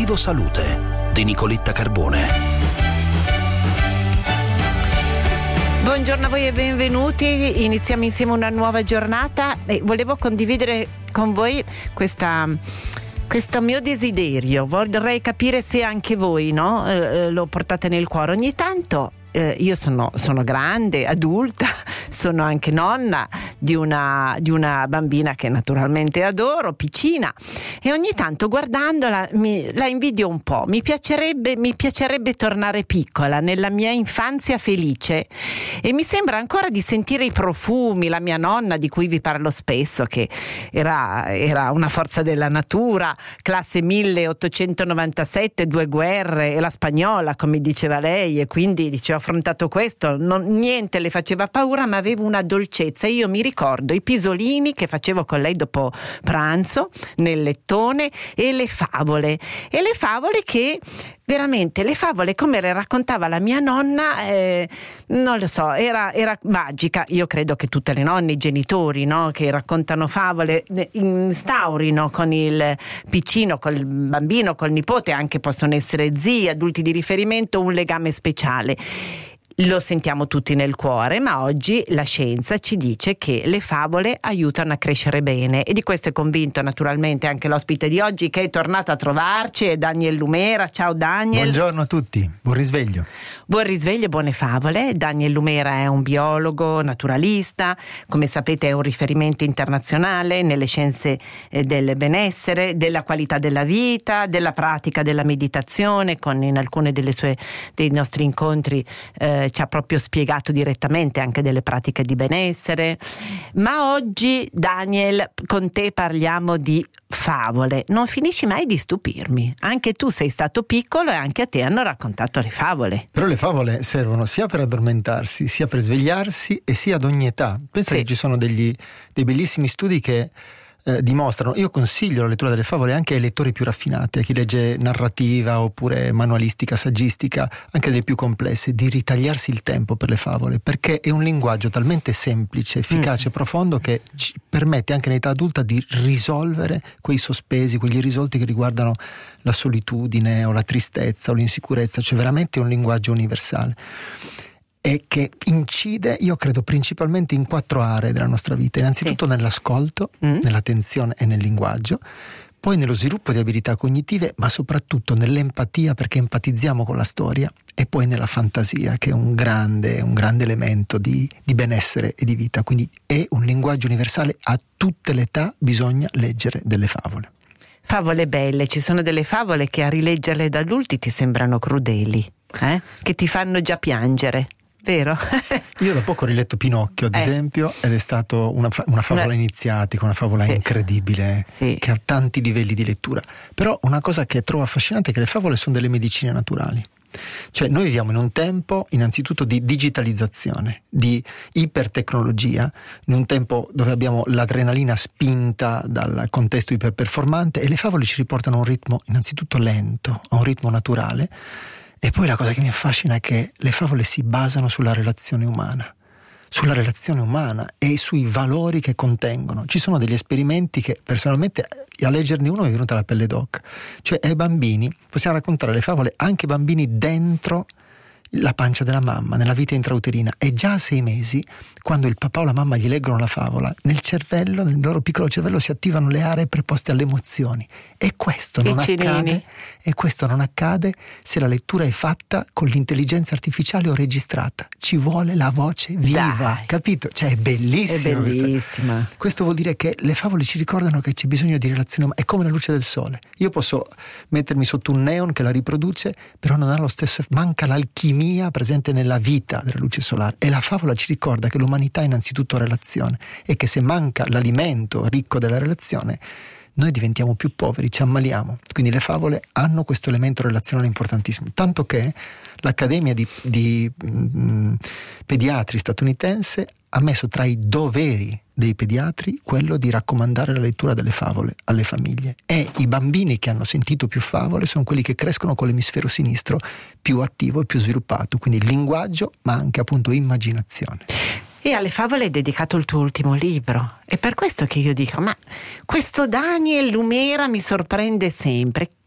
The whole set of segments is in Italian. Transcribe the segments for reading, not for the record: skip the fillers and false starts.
Vivo Salute di Nicoletta Carbone. Buongiorno a voi e benvenuti. Iniziamo insieme una nuova giornata e volevo condividere con voi questo mio desiderio. Vorrei capire se anche voi, no, lo portate nel cuore. Ogni tanto io sono grande, adulta, sono anche nonna di una bambina che naturalmente adoro, piccina, e ogni tanto guardandola la invidio un po'. Mi piacerebbe tornare piccola nella mia infanzia felice, e mi sembra ancora di sentire i profumi. La mia nonna, di cui vi parlo spesso, che era una forza della natura, classe 1897, 2 guerre e la spagnola, come diceva lei, e quindi ho affrontato questo, niente le faceva paura, ma avevo una dolcezza. Io mi ricordo i pisolini che facevo con lei dopo pranzo nel lettone, e le favole che veramente, le favole come le raccontava la mia nonna, non lo so, era magica. Io credo che tutte le nonne, i genitori, no, che raccontano favole, instaurino con il piccino, col bambino, col nipote, anche possono essere zii, adulti di riferimento, un legame speciale. Lo sentiamo tutti nel cuore, ma oggi la scienza ci dice che le favole aiutano a crescere bene, e di questo è convinto naturalmente anche l'ospite di oggi, che è tornato a trovarci, è Daniel Lumera. Ciao Daniel. Buongiorno a tutti, buon risveglio. Buon risveglio, buone favole. Daniel Lumera è un biologo naturalista, come sapete è un riferimento internazionale nelle scienze del benessere, della qualità della vita, della pratica della meditazione. In alcune dei nostri incontri ci ha proprio spiegato direttamente anche delle pratiche di benessere. Ma oggi, Daniel, con te parliamo di favole. Non finisci mai di stupirmi. Anche tu sei stato piccolo e anche a te hanno raccontato le favole. Però le favole servono sia per addormentarsi, sia per svegliarsi, e sia ad ogni età. Pensa che ci sono dei bellissimi studi che dimostrano. Io consiglio la lettura delle favole anche ai lettori più raffinati, a chi legge narrativa oppure manualistica, saggistica, anche delle più complesse, di ritagliarsi il tempo per le favole, perché è un linguaggio talmente semplice, efficace, profondo, che ci permette anche in età adulta di risolvere quei sospesi, quegli irrisolti che riguardano la solitudine o la tristezza o l'insicurezza. Cioè veramente è un linguaggio universale, e che incide, io credo, principalmente in 4 aree della nostra vita. Innanzitutto nell'ascolto, nell'attenzione e nel linguaggio, poi nello sviluppo di abilità cognitive, ma soprattutto nell'empatia, perché empatizziamo con la storia, e poi nella fantasia, che è un grande elemento di benessere e di vita. Quindi è un linguaggio universale. A tutte le età bisogna leggere delle favole. Favole belle, ci sono delle favole che a rileggerle da adulti ti sembrano crudeli, che ti fanno già piangere. Vero? Io da poco ho riletto Pinocchio, ad esempio, ed è stato una favola iniziatica, una favola incredibile, che ha tanti livelli di lettura. Però una cosa che trovo affascinante è che le favole sono delle medicine naturali. Cioè noi viviamo in un tempo innanzitutto di digitalizzazione, di ipertecnologia, in un tempo dove abbiamo l'adrenalina spinta dal contesto iperperformante, e le favole ci riportano a un ritmo innanzitutto lento, a un ritmo naturale. E poi la cosa che mi affascina è che le favole si basano sulla relazione umana e sui valori che contengono. Ci sono degli esperimenti che personalmente, a leggerne uno mi è venuta la pelle d'oca. Cioè ai bambini possiamo raccontare le favole anche bambini dentro la pancia della mamma, nella vita intrauterina, e già a 6 mesi, quando il papà o la mamma gli leggono la favola, nel loro piccolo cervello si attivano le aree preposte alle emozioni, e questo non accade se la lettura è fatta con l'intelligenza artificiale o registrata. Ci vuole la voce viva. Dai. Capito? Cioè è bellissimo. È bellissima. Questo vuol dire che le favole ci ricordano che c'è bisogno di relazione umana. È come la luce del sole. Io posso mettermi sotto un neon che la riproduce, però non ha lo stesso, manca l'alchimia presente nella vita della luce solare. E la favola ci ricorda che l'umanità è innanzitutto relazione, e che se manca l'alimento ricco della relazione noi diventiamo più poveri, ci ammaliamo. Quindi le favole hanno questo elemento relazionale importantissimo, tanto che l'Accademia di Pediatri statunitense ha messo tra i doveri dei pediatri quello di raccomandare la lettura delle favole alle famiglie, e i bambini che hanno sentito più favole sono quelli che crescono con l'emisfero sinistro più attivo e più sviluppato, quindi linguaggio ma anche appunto immaginazione. E alle favole hai dedicato il tuo ultimo libro, è per questo che io dico, ma questo Daniel Lumera mi sorprende sempre.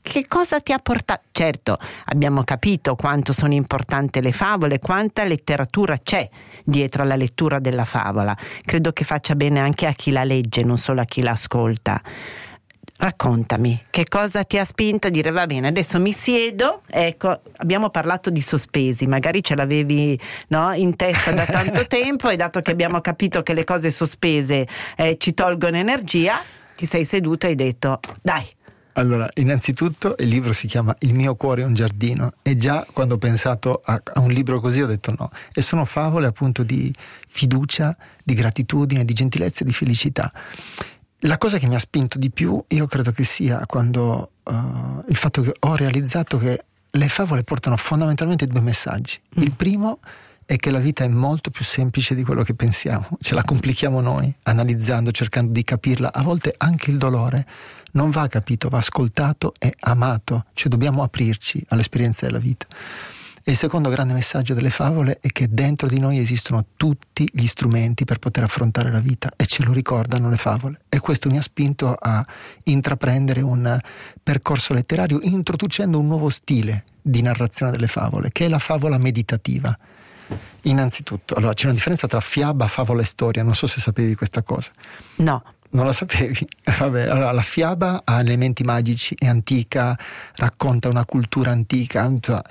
che cosa ti ha portato? Certo, abbiamo capito quanto sono importanti le favole, quanta letteratura c'è dietro alla lettura della favola. Credo che faccia bene anche a chi la legge, non solo a chi la ascolta. Raccontami, che cosa ti ha spinto a dire va bene, adesso mi siedo, ecco, abbiamo parlato di sospesi, magari ce l'avevi, no, in testa da tanto tempo, e dato che abbiamo capito che le cose sospese ci tolgono energia, ti sei seduto e hai detto dai. Allora, innanzitutto il libro si chiama Il mio cuore è un giardino, e già quando ho pensato a un libro così ho detto no, e sono favole appunto di fiducia, di gratitudine, di gentilezza e di felicità. La cosa che mi ha spinto di più, io credo che sia quando il fatto che ho realizzato che le favole portano fondamentalmente due messaggi. Il primo è che la vita è molto più semplice di quello che pensiamo, ce la complichiamo noi, analizzando, cercando di capirla. A volte anche il dolore non va capito, va ascoltato e amato, cioè dobbiamo aprirci all'esperienza della vita. E il secondo grande messaggio delle favole è che dentro di noi esistono tutti gli strumenti per poter affrontare la vita, e ce lo ricordano le favole, e questo mi ha spinto a intraprendere un percorso letterario introducendo un nuovo stile di narrazione delle favole, che è la favola meditativa. Innanzitutto, allora, c'è una differenza tra fiaba, favola e storia, non so se sapevi questa cosa. No. Non la sapevi? Vabbè, allora la fiaba ha elementi magici, è antica, racconta una cultura antica,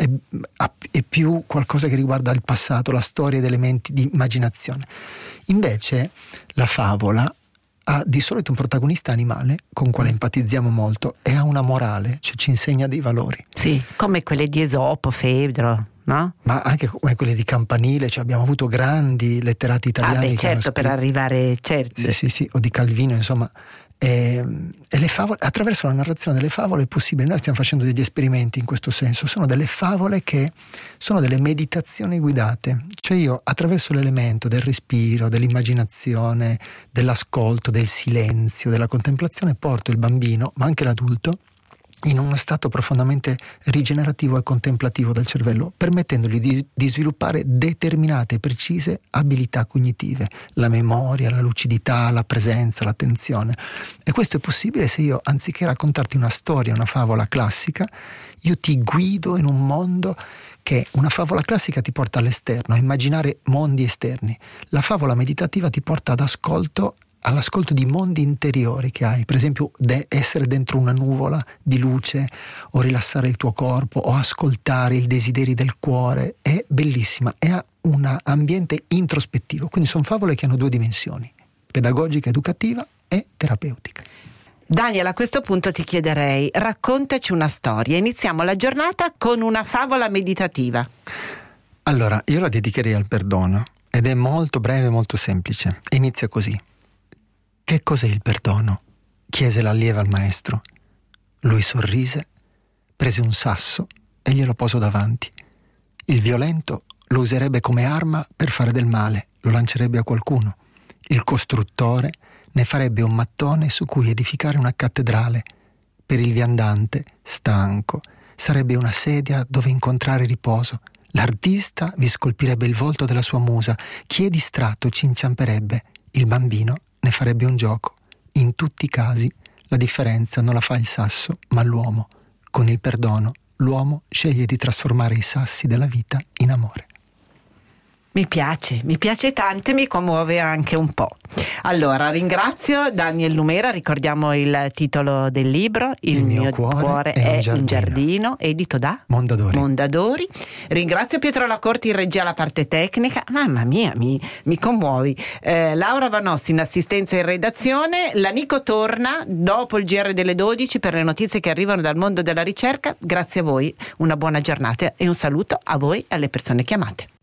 è più qualcosa che riguarda il passato, la storia ed elementi di immaginazione. Invece la favola ha di solito un protagonista animale con quale empatizziamo molto, e ha una morale, cioè ci insegna dei valori. Sì, come quelle di Esopo, Fedro, no? Ma anche come quelle di Campanile, cioè abbiamo avuto grandi letterati italiani. Beh, certo, per arrivare, certo. Sì, o di Calvino, insomma. E le favole, attraverso la narrazione delle favole è possibile. Noi stiamo facendo degli esperimenti in questo senso. Sono delle favole che sono delle meditazioni guidate, cioè io attraverso l'elemento del respiro, dell'immaginazione, dell'ascolto, del silenzio, della contemplazione porto il bambino, ma anche l'adulto, in uno stato profondamente rigenerativo e contemplativo del cervello, permettendogli di sviluppare determinate e precise abilità cognitive, la memoria, la lucidità, la presenza, l'attenzione. E questo è possibile se io, anziché raccontarti una storia, una favola classica, io ti guido in un mondo che una favola classica ti porta all'esterno, a immaginare mondi esterni. La favola meditativa ti porta all'ascolto di mondi interiori che hai, per esempio essere dentro una nuvola di luce, o rilassare il tuo corpo, o ascoltare i desideri del cuore. È bellissima, e ha un ambiente introspettivo, quindi sono favole che hanno due dimensioni: pedagogica, educativa e terapeutica. Daniel, a questo punto ti chiederei, raccontaci una storia. Iniziamo la giornata con una favola meditativa. Allora, io la dedicherei al perdono, ed è molto breve e molto semplice. Inizia così: che cos'è il perdono? Chiese l'allieva al maestro. Lui sorrise, prese un sasso e glielo posò davanti. Il violento lo userebbe come arma per fare del male, lo lancerebbe a qualcuno. Il costruttore ne farebbe un mattone su cui edificare una cattedrale. Per il viandante, stanco, sarebbe una sedia dove incontrare riposo. L'artista vi scolpirebbe il volto della sua musa. Chi è distratto ci inciamperebbe. Il bambino ne farebbe un gioco. In tutti i casi la differenza non la fa il sasso, ma l'uomo. Con il perdono, l'uomo sceglie di trasformare i sassi della vita in amore. Mi piace tanto e mi commuove anche un po'. Allora, ringrazio Daniel Lumera, ricordiamo il titolo del libro, Il mio cuore è un giardino, edito da Mondadori. Ringrazio Pietro Lacorti in regia alla parte tecnica. Mamma mia, mi commuovi. Laura Vanossi in assistenza e in redazione. La Nico torna dopo il GR delle 12 per le notizie che arrivano dal mondo della ricerca. Grazie a voi, una buona giornata e un saluto a voi e alle persone chiamate.